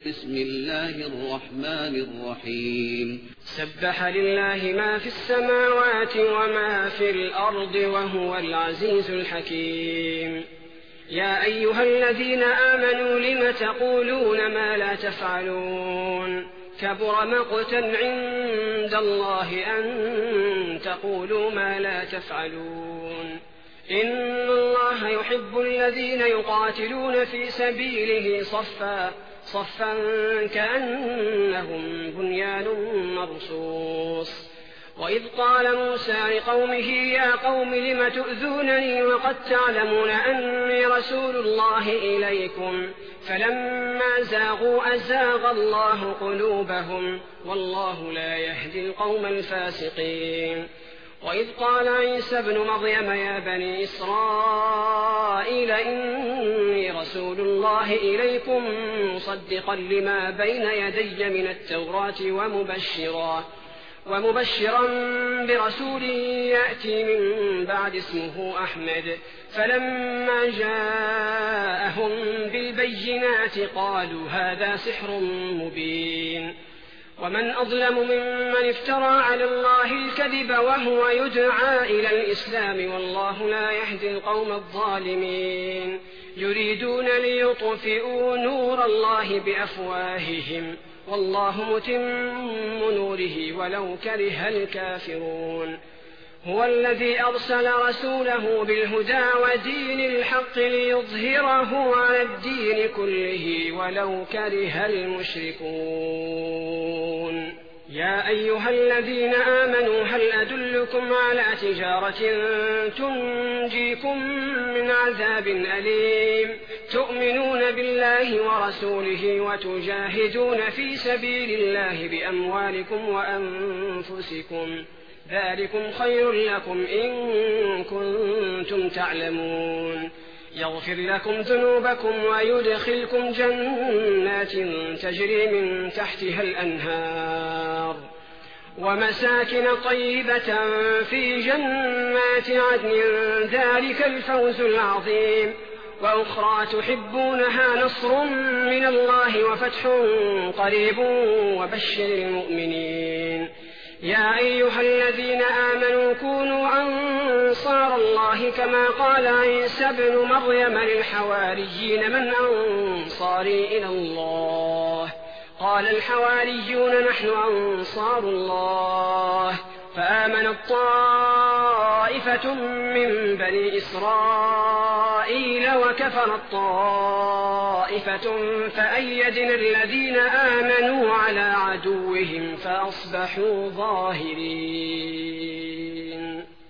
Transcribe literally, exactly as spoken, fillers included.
بسم الله الرحمن الرحيم. سبح لله ما في السماوات وما في الأرض وهو العزيز الحكيم. يا أيها الذين آمنوا لم تقولون ما لا تفعلون كبر مقتا عند الله أن تقولوا ما لا تفعلون. إن الله يحب الذين يقاتلون في سبيله صفا صفا كأنهم بنيان مرصوص. وإذ قال موسى لقومه يا قوم لم تؤذونني وقد تعلمون أني رسول الله إليكم فلما زاغوا أزاغ الله قلوبهم والله لا يهدي القوم الفاسقين. وإذ قال عيسى ابن مريم يا بني إسرائيل إني رسول الله إليكم مصدقا لما بين يدي من التوراة ومبشرا ومبشرا برسول يأتي من بعد اسمه أحمد. فلما جاءهم بالبينات قالوا هذا سحر مبين. ومن أظلم ممن افترى على الله الكذب وهو يدعى إلى الإسلام والله لا يهدي القوم الظالمين. يريدون ليطفئوا نور الله بأفواههم والله متم نوره ولو كره الكافرون. هو الذي أرسل رسوله بالهدى ودين الحق ليظهره على الدين كله ولو كره المشركون. يا أيها الذين آمنوا هل أدلكم على تجارة تنجيكم من عذاب أليم تؤمنون بالله ورسوله وتجاهدون في سبيل الله بأموالكم وأنفسكم ذلكم خير لكم إن كنتم تعلمون. يغفر لكم ذنوبكم ويدخلكم جنات تجري من تحتها الأنهار ومساكن طيبة في جنات عدن ذلك الفوز العظيم. وأخرى تحبونها نصر من الله وفتح قريب وبشر المؤمنين. يا أيها الذين آمنوا كونوا أنصار الله كما قال عيسى ابن مريم للحواريين من أنصاري إلى الله قال الحواريون نحن أنصار الله. فآمنت طائفة من بني إسرائيل وكفرت طائفة فأيدنا الذين آمنوا على عدوهم فأصبحوا ظاهرين.